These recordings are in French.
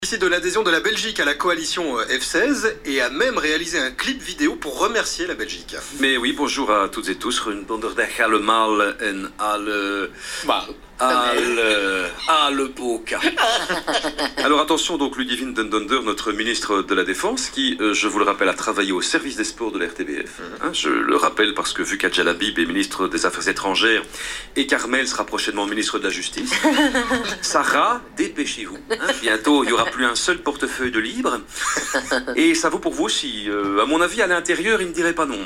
Ici de l'adhésion de la Belgique à la coalition F16 et a même réalisé un clip vidéo pour remercier la Belgique. Mais oui, bonjour à toutes et tous. Een donderdag allemaal en alle boka. Alors attention donc Ludivine Dundonder, notre ministre de la Défense, qui, je vous le rappelle, a travaillé au service des sports de la RTBF. Je le rappelle parce que vu qu'Adjal Habib est ministre des Affaires étrangères et Carmel sera prochainement ministre de la Justice, Sarah, dépêchez-vous. Bientôt, il n'y aura plus un seul portefeuille de libre. Et ça vaut pour vous aussi. À mon avis, à l'intérieur, il ne dirait pas non.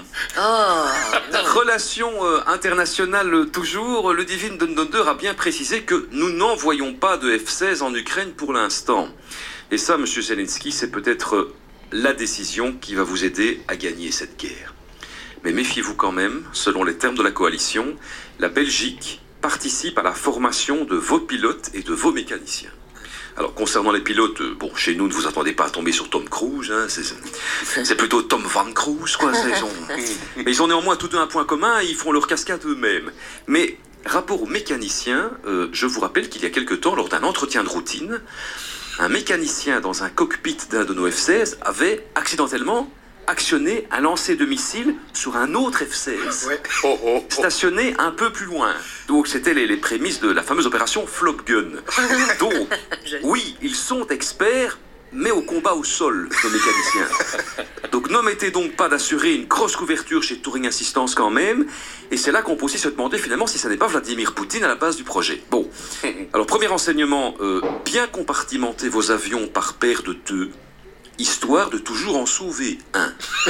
Relations internationales toujours, Ludivine Dundonder a bien précisé que nous n'envoyons pas de F-16 en Ukraine pour l'instant. Et ça, monsieur Zelensky, c'est peut-être la décision qui va vous aider à gagner cette guerre. Mais méfiez-vous quand même, selon les termes de la coalition, la Belgique participe à la formation de vos pilotes et de vos mécaniciens. Alors, concernant les pilotes, bon, chez nous, ne vous attendez pas à tomber sur Tom Cruise, hein, c'est plutôt Tom Van Cruise, quoi. Mais ils ont néanmoins tous deux un point commun, ils font leur cascade eux-mêmes. Mais, rapport aux mécaniciens, je vous rappelle qu'il y a quelque temps, lors d'un entretien de routine, un mécanicien dans un cockpit d'un de nos F-16 avait accidentellement actionné un lancer de missiles sur un autre F-16, stationné un peu plus loin. Donc c'était les prémices de la fameuse opération Flop Gun. Donc, oui, ils sont experts, mais au combat au sol, nos mécaniciens. Donc n'omettez donc pas d'assurer une grosse couverture chez Touring Assistance quand même, et c'est là qu'on peut aussi se demander finalement si ça n'est pas Vladimir Poutine à la base du projet. Bon, alors premier renseignement, bien compartimenter vos avions par paire de 2, histoire de toujours en sauver un.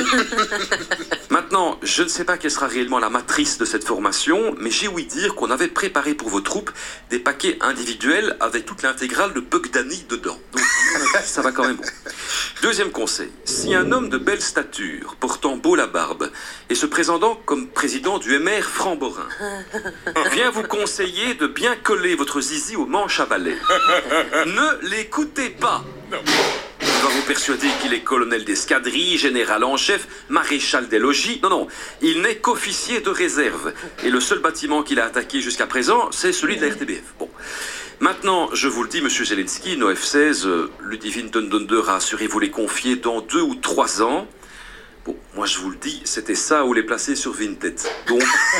Maintenant, je ne sais pas quelle sera réellement la matrice de cette formation, mais j'ai ouï dire qu'on avait préparé pour vos troupes des paquets individuels avec toute l'intégrale de Bogdani dedans. Donc, ça va quand même bon. Deuxième conseil, si un homme de belle stature, portant beau la barbe, et se présentant comme président du MR Franc-Borin, vient vous conseiller de bien coller votre zizi au manche à balai, ne l'écoutez pas. Il va vous persuader qu'il est colonel d'escadrille, général en chef, maréchal des logis. Non, il n'est qu'officier de réserve. Et le seul bâtiment qu'il a attaqué jusqu'à présent, c'est celui de la RTBF. Bon. Maintenant, je vous le dis, monsieur Zelensky, nos F-16, Ludivine Dundonder a assuré vous les confier dans 2 ou 3 ans. Bon, moi je vous le dis, c'était ça ou les placer sur Vinted. Donc,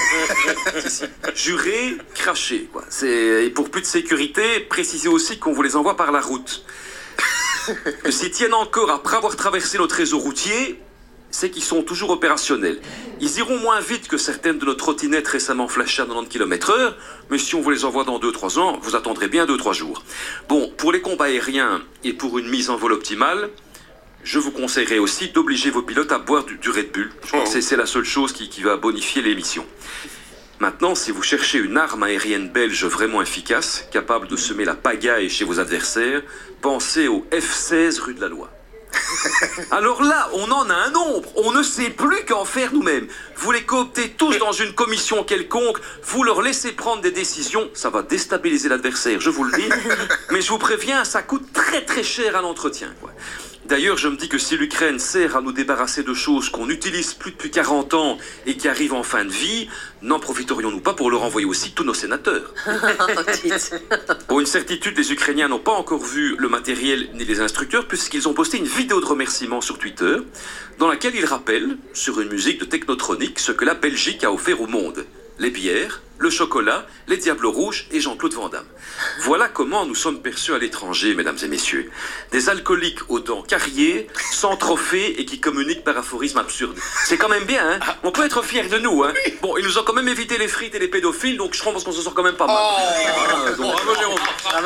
jurez, crachez, quoi. Et pour plus de sécurité, précisez aussi qu'on vous les envoie par la route. Que s'ils tiennent encore après avoir traversé notre réseau routier, c'est qu'ils sont toujours opérationnels. Ils iront moins vite que certaines de nos trottinettes récemment flashées à 90 km/h, mais si on vous les envoie dans 2-3 ans, vous attendrez bien 2-3 jours. Bon, pour les combats aériens et pour une mise en vol optimale, je vous conseillerais aussi d'obliger vos pilotes à boire du Red Bull. Je pense que c'est la seule chose qui va bonifier les missions. Maintenant, si vous cherchez une arme aérienne belge vraiment efficace, capable de semer la pagaille chez vos adversaires, pensez au F-16 rue de la Loi. Alors là, on en a un nombre, on ne sait plus qu'en faire nous-mêmes. Vous les cooptez tous dans une commission quelconque, vous leur laissez prendre des décisions, ça va déstabiliser l'adversaire, je vous le dis. Mais je vous préviens, ça coûte très très cher à l'entretien, quoi. D'ailleurs, je me dis que si l'Ukraine sert à nous débarrasser de choses qu'on n'utilise plus depuis 40 ans et qui arrivent en fin de vie, n'en profiterions-nous pas pour leur envoyer aussi tous nos sénateurs? Pour une certitude, les Ukrainiens n'ont pas encore vu le matériel ni les instructeurs puisqu'ils ont posté une vidéo de remerciement sur Twitter dans laquelle ils rappellent, sur une musique de technotronique, ce que la Belgique a offert au monde. Les bières, le chocolat, les Diables Rouges et Jean-Claude Van Damme. Voilà comment nous sommes perçus à l'étranger, mesdames et messieurs. Des alcooliques aux dents carriées, sans trophée et qui communiquent par aphorismes absurdes. C'est quand même bien, hein? On peut être fiers de nous, hein? Bon, ils nous ont quand même évité les frites et les pédophiles, donc je pense qu'on se sort quand même pas mal. Bravo Jérôme.